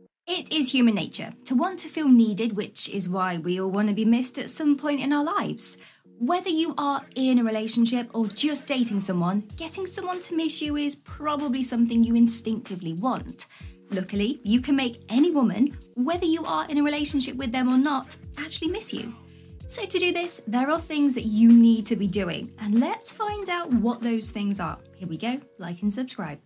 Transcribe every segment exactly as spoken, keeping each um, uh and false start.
It is human nature to want to feel needed, which is why we all want to be missed at some point in our lives. Whether you are in a relationship or just dating someone, getting someone to miss you is probably something you instinctively want. Luckily, you can make any woman, whether you are in a relationship with them or not, actually miss you. So to do this, there are things that you need to be doing, and let's find out what those things are. Here we go, like and subscribe.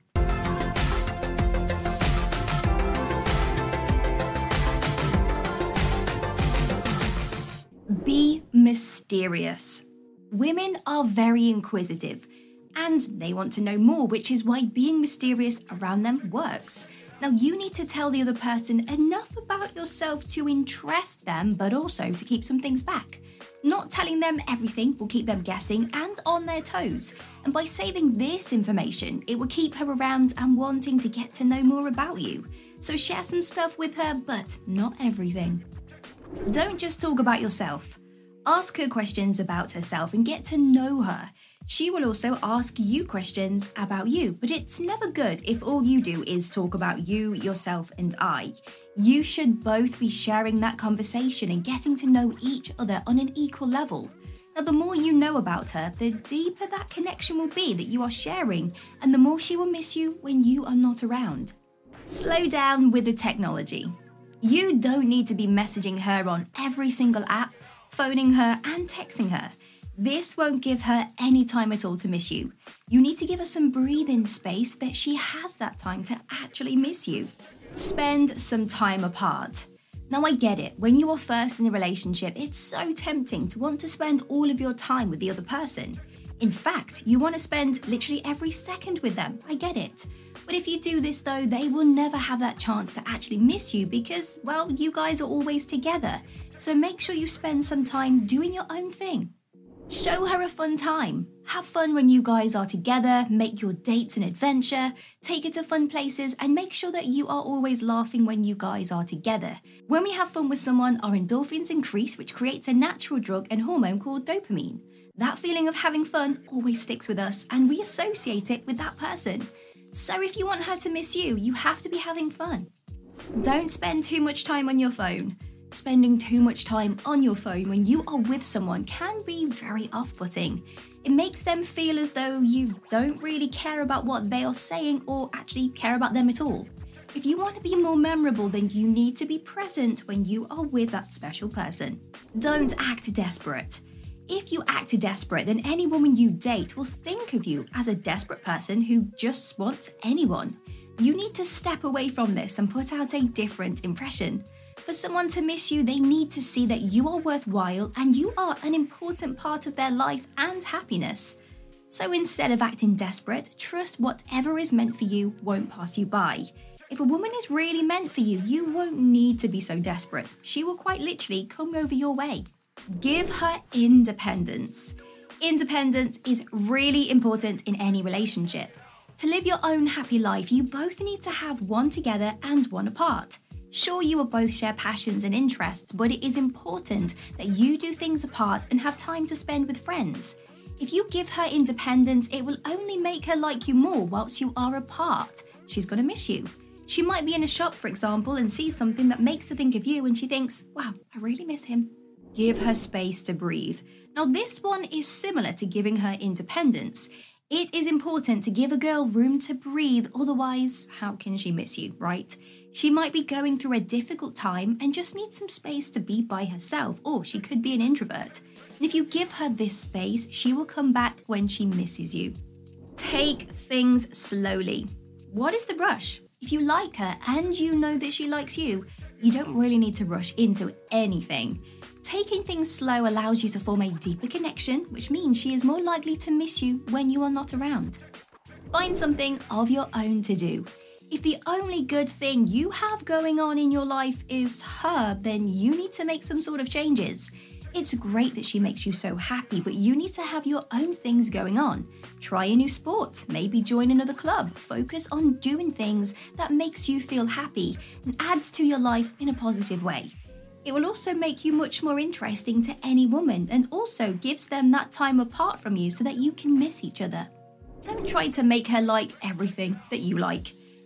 Be mysterious. Women are very inquisitive, and they want to know more, which is why being mysterious around them works. Now, you need to tell the other person enough about yourself to interest them, but also to keep some things back. Not telling them everything will keep them guessing and on their toes. And by saving this information, it will keep her around and wanting to get to know more about you. So share some stuff with her, but not everything. Don't just talk about yourself. Ask her questions about herself and get to know her. She will also ask you questions about you, but it's never good if all you do is talk about you, yourself, and I. You should both be sharing that conversation and getting to know each other on an equal level. Now, the more you know about her, the deeper that connection will be that you are sharing, and the more she will miss you when you are not around. Slow down with the technology. You don't need to be messaging her on every single app, phoning her, and texting her. This won't give her any time at all to miss you. You need to give her some breathing space that she has that time to actually miss you. Spend some time apart. Now, I get it. When you are first in a relationship, it's so tempting to want to spend all of your time with the other person. In fact, you want to spend literally every second with them. I get it. But if you do this though, they will never have that chance to actually miss you because, well, you guys are always together. So make sure you spend some time doing your own thing. Show her a fun time. Have fun when you guys are together, make your dates an adventure, take her to fun places, and make sure that you are always laughing when you guys are together. When we have fun with someone, our endorphins increase, which creates a natural drug and hormone called dopamine. That feeling of having fun always sticks with us, and we associate it with that person. So if you want her to miss you, you have to be having fun. Don't spend too much time on your phone. Spending too much time on your phone when you are with someone can be very off-putting. It makes them feel as though you don't really care about what they are saying or actually care about them at all. If you want to be more memorable, then you need to be present when you are with that special person. Don't act desperate. If you act desperate, then any woman you date will think of you as a desperate person who just wants anyone. You need to step away from this and put out a different impression. For someone to miss you, they need to see that you are worthwhile and you are an important part of their life and happiness. So instead of acting desperate, trust whatever is meant for you won't pass you by. If a woman is really meant for you, you won't need to be so desperate. She will quite literally come over your way. Give her independence. Independence is really important in any relationship. To live your own happy life, you both need to have one together and one apart. Sure, you will both share passions and interests, but it is important that you do things apart and have time to spend with friends. If you give her independence, it will only make her like you more whilst you are apart. She's going to miss you. She might be in a shop, for example, and see something that makes her think of you and she thinks, wow, I really miss him. Give her space to breathe. Now, this one is similar to giving her independence. It is important to give a girl room to breathe, otherwise, how can she miss you, right? She might be going through a difficult time and just needs some space to be by herself, or she could be an introvert. And if you give her this space, she will come back when she misses you. Take things slowly. What is the rush? If you like her and you know that she likes you, you don't really need to rush into anything. Taking things slow allows you to form a deeper connection, which means she is more likely to miss you when you are not around. Find something of your own to do. If the only good thing you have going on in your life is her, then you need to make some sort of changes. It's great that she makes you so happy, but you need to have your own things going on. Try a new sport, maybe join another club. Focus on doing things that makes you feel happy and adds to your life in a positive way. It will also make you much more interesting to any woman and also gives them that time apart from you so that you can miss each other. Don't try to make her like everything that you like.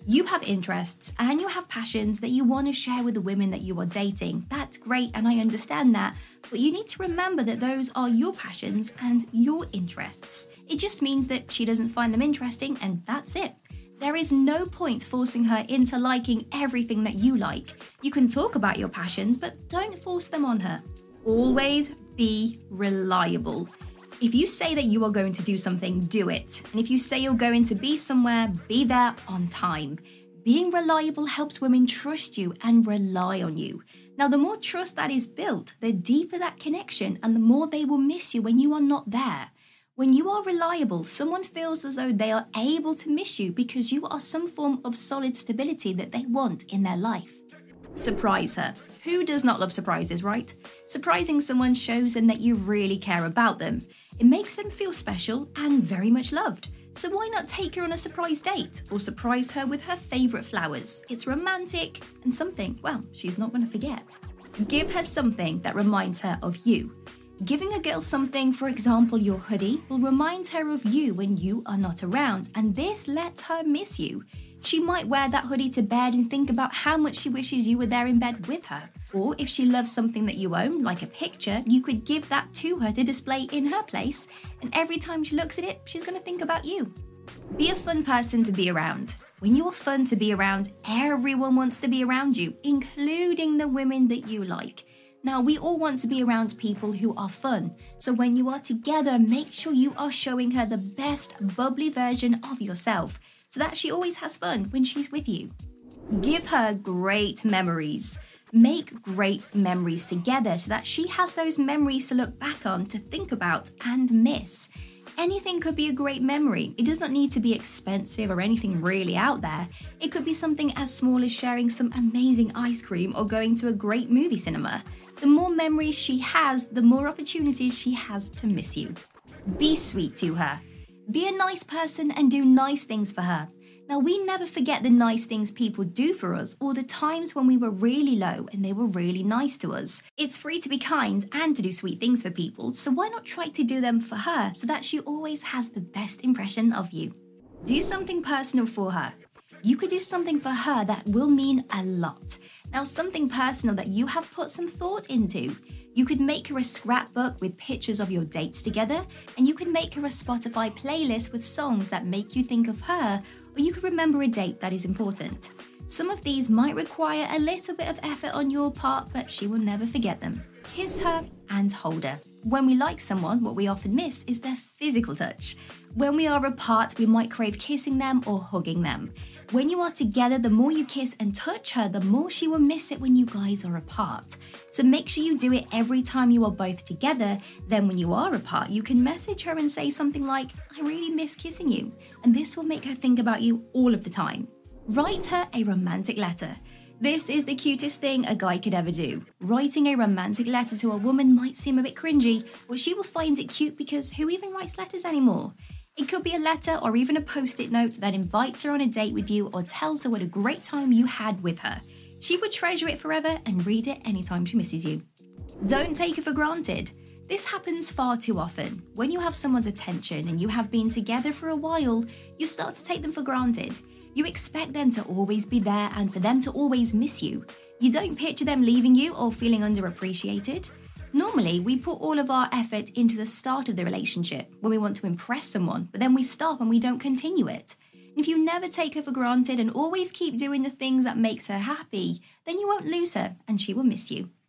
You have interests and you have passions that you want to share with the women that you are dating. That's great, and I understand that. But you need to remember that those are your passions and your interests. It just means that she doesn't find them interesting, and that's it. There is no point forcing her into liking everything that you like. You can talk about your passions, but don't force them on her. Always be reliable. If you say that you are going to do something, do it. And if you say you're going to be somewhere, be there on time. Being reliable helps women trust you and rely on you. Now, the more trust that is built, the deeper that connection and the more they will miss you when you are not there. When you are reliable, someone feels as though they are able to miss you because you are some form of solid stability that they want in their life. Surprise her. Who does not love surprises, right? Surprising someone shows them that you really care about them. It makes them feel special and very much loved. So why not take her on a surprise date or surprise her with her favourite flowers? It's romantic and something, well, she's not going to forget. Give her something that reminds her of you. Giving a girl something, for example your hoodie, will remind her of you when you are not around, and this lets her miss you. She might wear that hoodie to bed and think about how much she wishes you were there in bed with her. Or if she loves something that you own, like a picture, you could give that to her to display in her place, and every time she looks at it, she's going to think about you. Be a fun person to be around. When you are fun to be around, everyone wants to be around you, including the women that you like. Now, we all want to be around people who are fun, so when you are together, make sure you are showing her the best bubbly version of yourself, so that she always has fun when she's with you. Give her great memories. Make great memories together so that she has those memories to look back on, to think about and miss. Anything could be a great memory. It does not need to be expensive or anything really out there. It could be something as small as sharing some amazing ice cream or going to a great movie cinema. The more memories she has, the more opportunities she has to miss you. Be sweet to her. Be a nice person and do nice things for her. Now, we never forget the nice things people do for us or the times when we were really low and they were really nice to us. It's free to be kind and to do sweet things for people, so why not try to do them for her so that she always has the best impression of you? Do something personal for her. You could do something for her that will mean a lot. Now, something personal that you have put some thought into. You could make her a scrapbook with pictures of your dates together, and you could make her a Spotify playlist with songs that make you think of her, or you could remember a date that is important. Some of these might require a little bit of effort on your part, but she will never forget them. Kiss her and hold her. When we like someone, what we often miss is their physical touch. When we are apart, we might crave kissing them or hugging them. When you are together, the more you kiss and touch her, the more she will miss it when you guys are apart. So make sure you do it every time you are both together. Then when you are apart, you can message her and say something like, "I really miss kissing you." And this will make her think about you all of the time. Write her a romantic letter. This is the cutest thing a guy could ever do. Writing a romantic letter to a woman might seem a bit cringy, but she will find it cute because who even writes letters anymore? It could be a letter or even a post-it note that invites her on a date with you or tells her what a great time you had with her. She would treasure it forever and read it anytime she misses you. Don't take her for granted. This happens far too often. When you have someone's attention and you have been together for a while, you start to take them for granted. You expect them to always be there and for them to always miss you. You don't picture them leaving you or feeling underappreciated. Normally, we put all of our effort into the start of the relationship when we want to impress someone, but then we stop and we don't continue it. And if you never take her for granted and always keep doing the things that makes her happy, then you won't lose her and she will miss you.